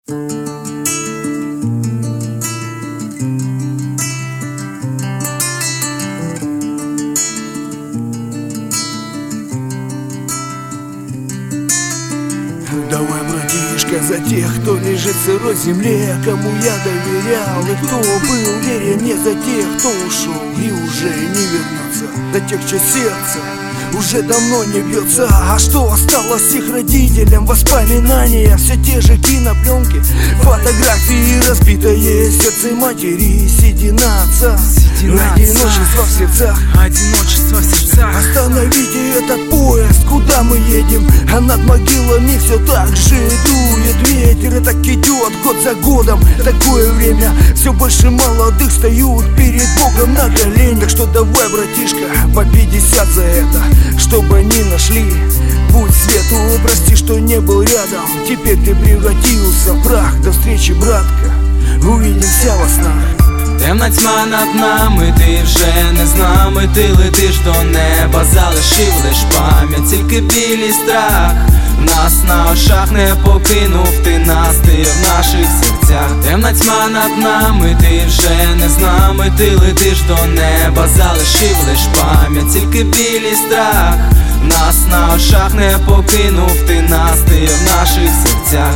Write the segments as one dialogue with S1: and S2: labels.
S1: Давай, братишка, за тех, кто лежит в сырой земле, кому я доверял и кто был верен, не за тех, кто ушел и уже не вернется, за тех, чье сердце уже давно не бьется. А что осталось их родителям? Воспоминания, все те же кинопленки, фотографии, разбитое сердце матери, седина отца, одиночество в сердцах,
S2: одиночество в сердцах.
S1: Остановите этот поезд, куда мы едем? А над могилами все так же дует ветер, и так идет год за годом. Такое время все больше молодых встают перед Богом на коленях. Что давай, братишка, по 50 за это, чтобы они нашли путь свету. Прости, что не был рядом, теперь ты превратился в прах. До встречи, братка, увидимся во снах.
S2: Темна тьма над нами, ти вже не з нами, ти летиш до неба, залишив лиш пам'ять, тільки біль і страх. Нас на очах не покинув ти нас, ти в наших серцях. Темна тьма над нами, ти вже не з нами, ти летиш до неба, залишив лиш пам'ять, тільки біль і страх. Нас на очах не покинув ти нас, ти в наших серцях.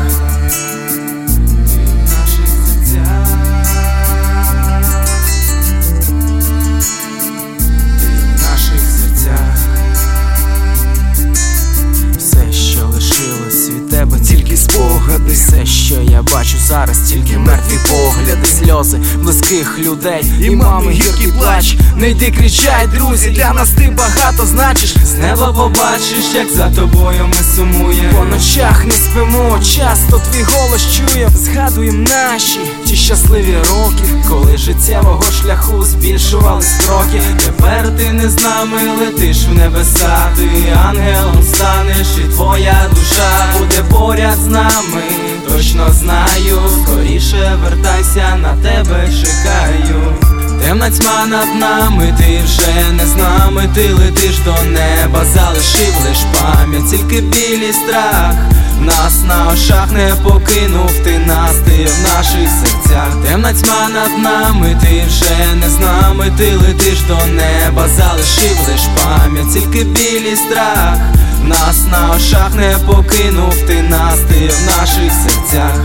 S1: Тільки спогади,
S2: все, що я бачу зараз, тільки мертві погляди, сльози близьких людей і мами гіркий плач. Не йди, кричай, друзі, для нас ти багато значиш. З неба побачиш, як за тобою ми сумуємо. По ночах не спимо, часто твій голос чує. Згадуєм наші ті щасливі роки, коли життєвого шляху збільшувались кроки. Тепер ти не з нами, летиш в небеса, ти ангелом станеш, і твоя душа буде поряд з нами, точно знаю. Скоріше вертайся, на тебе чекаю. Темна тьма над нами, ти вже не з нами, ти летиш до неба, залишив лиш пам'ять, тільки біль і страх. Нас на очах не покинув ти нас, ти в наших серцях. Темна тьма над нами, ти вже не з нами, ти летиш до неба, залишив лиш пам'ять, тільки біль і страх. Нас на очах не покинув ти нас, ти в наших серцях.